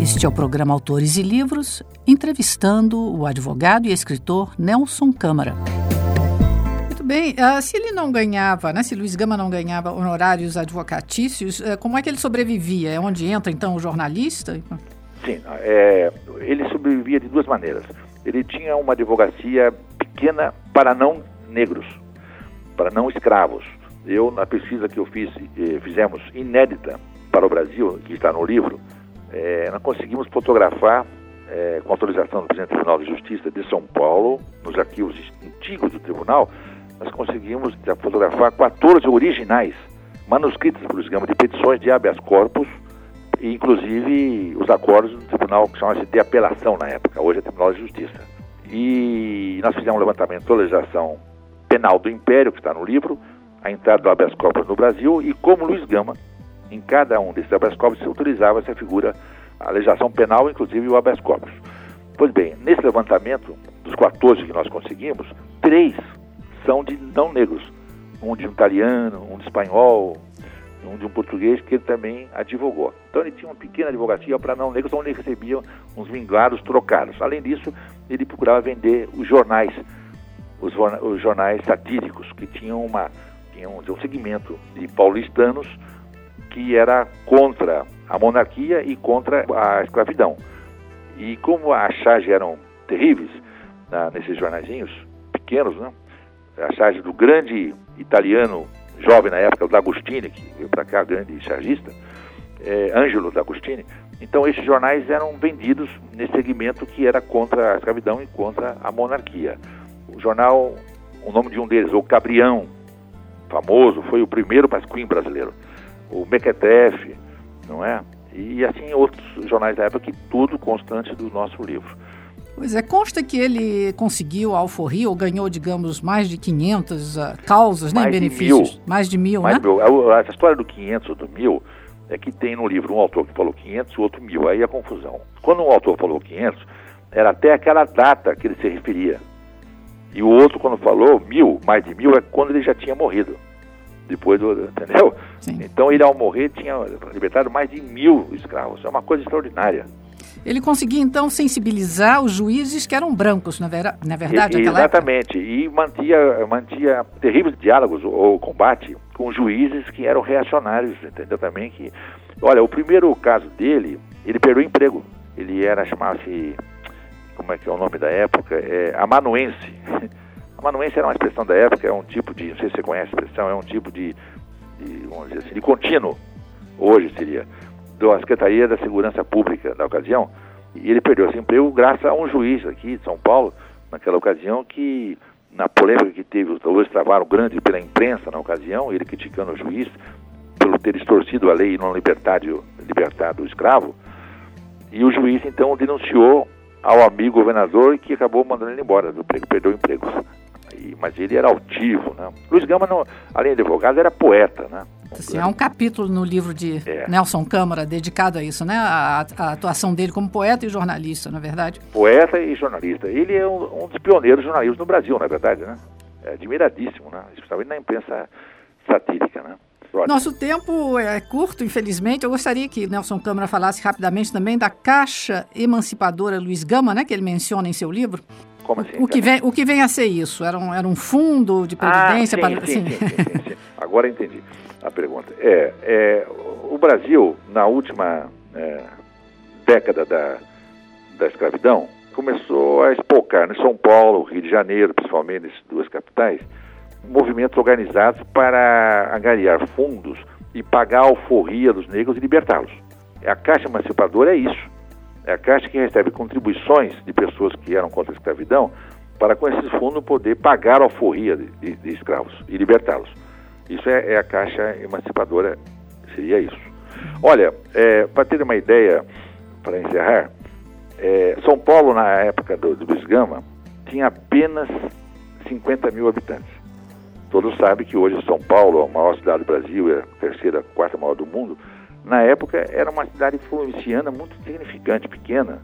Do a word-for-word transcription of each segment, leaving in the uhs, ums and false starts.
Este é o programa Autores e Livros, entrevistando o advogado e escritor Nelson Câmara. Muito bem, uh, se ele não ganhava, né, se Luiz Gama não ganhava honorários advocatícios, uh, como é que ele sobrevivia? É onde entra, então, o jornalista? Sim, é, ele sobrevivia de duas maneiras. Ele tinha uma advocacia pequena para não negros, para não escravos. Eu, na pesquisa que eu fiz, eh, fizemos inédita para o Brasil, que está no livro, eh, nós conseguimos fotografar, eh, com autorização do presidente do Tribunal de Justiça de São Paulo, nos arquivos antigos do tribunal, nós conseguimos fotografar quatorze originais, manuscritos por Luiz Gama, de petições de habeas corpus, e inclusive os acordos do tribunal que chama-se de apelação na época, hoje é Tribunal de Justiça. E nós fizemos um levantamento da legislação penal do Império, que está no livro, a entrada do habeas corpus no Brasil, e como Luiz Gama, em cada um desses habeas corpus, se utilizava essa figura, a legislação penal, inclusive o habeas corpus. Pois bem, nesse levantamento, dos quatorze que nós conseguimos, três são de não negros. Um de um italiano, um de espanhol, um de um português, que ele também advogou. Então ele tinha uma pequena advocacia para não negros, onde ele recebia uns vingados trocados. Além disso, ele procurava vender os jornais, os, os jornais satíricos, que tinham, uma, tinham um segmento de paulistanos que era contra a monarquia e contra a escravidão. E como as charges eram terríveis, na, nesses jornaizinhos pequenos, né? A charge do grande italiano jovem na época, o D'Agostini, que veio para cá, grande chargista, é, Ângelo D'Agostini. Então esses jornais eram vendidos nesse segmento que era contra a escravidão e contra a monarquia. O jornal, o nome de um deles, o Cabrião, famoso, foi o primeiro pasquim brasileiro. O Mequetrefe, não é? E assim outros jornais da época, que tudo constante do nosso livro. Pois é, consta que ele conseguiu a alforria, ou ganhou, digamos, mais de quinhentas uh, causas, né, mais benefícios. De mil. Mais de mil, mais né? De mil. Essa história do quinhentos ou do mil é que tem no livro um autor que falou quinhentos, o outro mil. Aí a confusão. Quando um autor falou quinhentos, era até aquela data que ele se referia. E o outro, quando falou mil, mais de mil, é quando ele já tinha morrido. Depois do, entendeu? Sim. Então ele, ao morrer, tinha libertado mais de mil escravos. É uma coisa extraordinária. Ele conseguia, então, sensibilizar os juízes que eram brancos, na, vera, na verdade, e, naquela exatamente, época? E mantia, mantia terríveis diálogos ou combate com juízes que eram reacionários, entendeu? Também que, olha, o primeiro caso dele, ele perdeu o emprego. Ele era, chamava-se, como é que é o nome da época? É, amanuense. Amanuense era uma expressão da época, é um tipo de, não sei se você conhece a expressão, é um tipo de, de vamos dizer assim, de contínuo, hoje seria, da Secretaria da Segurança Pública da ocasião, e ele perdeu esse emprego graças a um juiz aqui de São Paulo, naquela ocasião, que na polêmica que teve, os dois travaram grande pela imprensa na ocasião, ele criticando o juiz pelo ter distorcido a lei e não libertado, libertado o escravo, e o juiz então denunciou ao amigo governador, que acabou mandando ele embora do emprego, perdeu o emprego. E, mas ele era altivo, né? Luiz Gama, não, além de advogado, era poeta, né? Assim, há um capítulo no livro de é. Nelson Câmara dedicado a isso, né? A, a atuação dele como poeta e jornalista, na verdade. Poeta e jornalista. Ele é um, um dos pioneiros jornalistas no Brasil, na verdade, né? É admiradíssimo, né? Especialmente na imprensa satírica, né? Nosso tempo é curto, infelizmente. Eu gostaria que Nelson Câmara falasse rapidamente também da Caixa Emancipadora Luiz Gama, né? Que ele menciona em seu livro. Como assim? O que vem, o que vem a ser isso? Era um, era um fundo de previdência? Ah, sim, para... sim, sim, sim, sim, sim. Agora entendi a pergunta. É, é, o Brasil, na última é, década da, da escravidão, começou a espocar em São Paulo, Rio de Janeiro, principalmente, essas duas capitais, movimentos organizados para angariar fundos e pagar a alforria dos negros e libertá-los. A Caixa Emancipadora é isso. É a Caixa que recebe contribuições de pessoas que eram contra a escravidão para, com esses fundos, poder pagar a alforria de, de, de escravos e libertá-los. Isso é, é a Caixa Emancipadora, seria isso. Olha, é, para ter uma ideia, para encerrar, é, São Paulo, na época do, do Luiz Gama, tinha apenas cinquenta mil habitantes. Todos sabem que hoje São Paulo é a maior cidade do Brasil, é a terceira, quarta maior do mundo. Na época era uma cidade provinciana muito significante, pequena.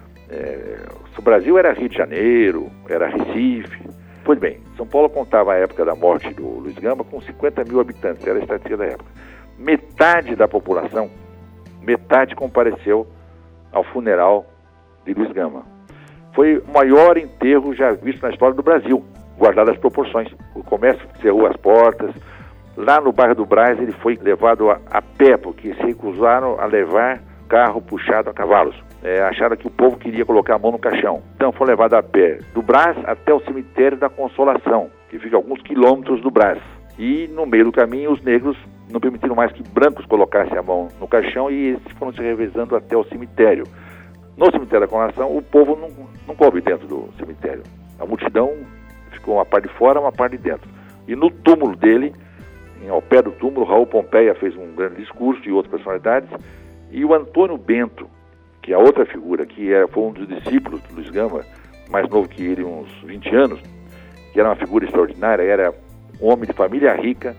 É, o Brasil era Rio de Janeiro, era Recife. Pois bem, São Paulo contava a época da morte do Luiz Gama com cinquenta mil habitantes, era a estatística da época. Metade da população, metade compareceu ao funeral de Luiz Gama. Foi o maior enterro já visto na história do Brasil, guardadas as proporções. O comércio cerrou as portas. Lá no bairro do Brás ele foi levado a, a pé, porque se recusaram a levar carro puxado a cavalos. É, acharam que o povo queria colocar a mão no caixão. Então foi levado a pé do Brás até o cemitério da Consolação, que fica a alguns quilômetros do Brás. E no meio do caminho os negros não permitiram mais que brancos colocassem a mão no caixão e eles foram se revezando até o cemitério. No cemitério da Consolação o povo não, não coube dentro do cemitério. A multidão ficou uma parte de fora, uma parte de dentro. E no túmulo dele, em, ao pé do túmulo, Raul Pompeia fez um grande discurso e outras personalidades. E o Antônio Bento, que é a outra figura, que era, foi um dos discípulos do Luiz Gama, mais novo que ele, uns vinte anos, que era uma figura extraordinária, era um homem de família rica,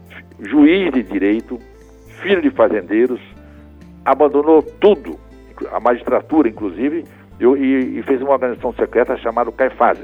juiz de direito, filho de fazendeiros, abandonou tudo, a magistratura inclusive, e, e fez uma organização secreta chamada Caifazes.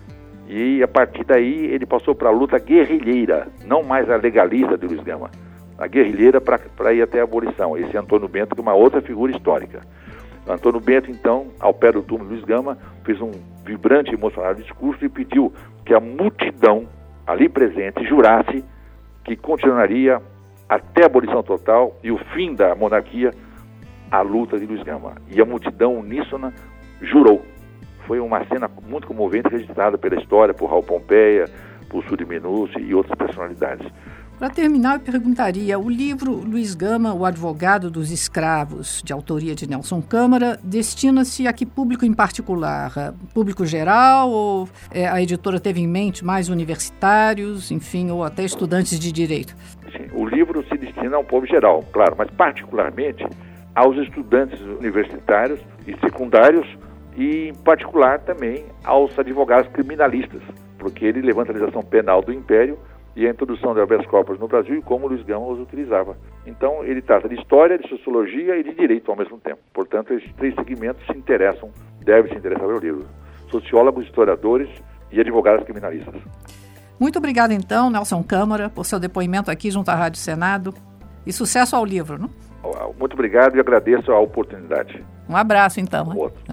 E a partir daí ele passou para a luta guerrilheira, não mais a legalista de Luiz Gama, a guerrilheira para ir até a abolição. Esse Antônio Bento, que é uma outra figura histórica. Antônio Bento, então, ao pé do túmulo de Luiz Gama, fez um vibrante e emocionado discurso e pediu que a multidão ali presente jurasse que continuaria até a abolição total e o fim da monarquia a luta de Luiz Gama. E a multidão uníssona jurou. Foi uma cena muito comovente, registrada pela história, por Raul Pompeia, por Suri Menucci e outras personalidades. Para terminar, eu perguntaria, o livro Luiz Gama, o advogado dos escravos, de autoria de Nelson Câmara, destina-se a que público em particular? Público geral ou é, a editora teve em mente mais universitários, enfim, ou até estudantes de direito? Sim, o livro se destina a um povo geral, claro, mas particularmente aos estudantes universitários e secundários e, em particular, também aos advogados criminalistas, porque ele levanta a legislação penal do Império e a introdução de habeas corpus no Brasil e como Luiz Gama os utilizava. Então, ele trata de história, de sociologia e de direito ao mesmo tempo. Portanto, esses três segmentos se interessam, devem se interessar pelo livro. Sociólogos, historiadores e advogados criminalistas. Muito obrigada, então, Nelson Câmara, por seu depoimento aqui junto à Rádio Senado. E sucesso ao livro, não? Muito obrigado e agradeço a oportunidade. Um abraço, então. Um outro.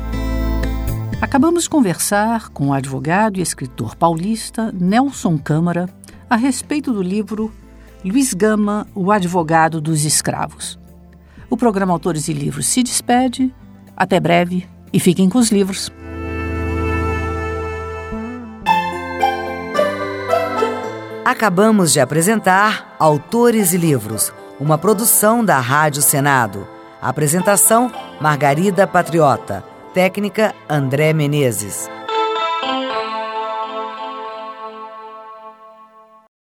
Acabamos de conversar com o advogado e escritor paulista Nelson Câmara a respeito do livro Luiz Gama, o advogado dos escravos. O programa Autores e Livros se despede. Até breve e fiquem com os livros. Acabamos de apresentar Autores e Livros, uma produção da Rádio Senado. Apresentação: Margarida Patriota. Técnica: André Menezes.